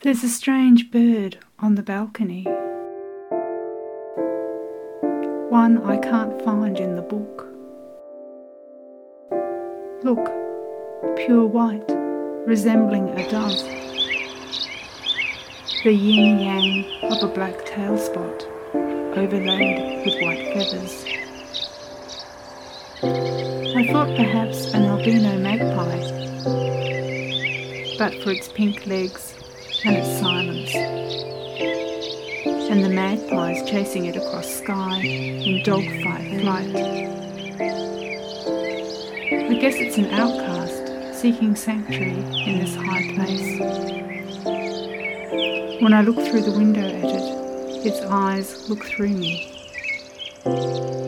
There's a strange bird on the balcony, one I can't find in the book. Look, pure white, resembling a dove, the yin-yang of a black tail spot, overlaid with white feathers. I thought perhaps an albino magpie, but for its pink legs and its silence, and the magpies chasing it across sky in dogfight flight. I guess it's an outcast seeking sanctuary in this high place. When I look through the window at it, its eyes look through me.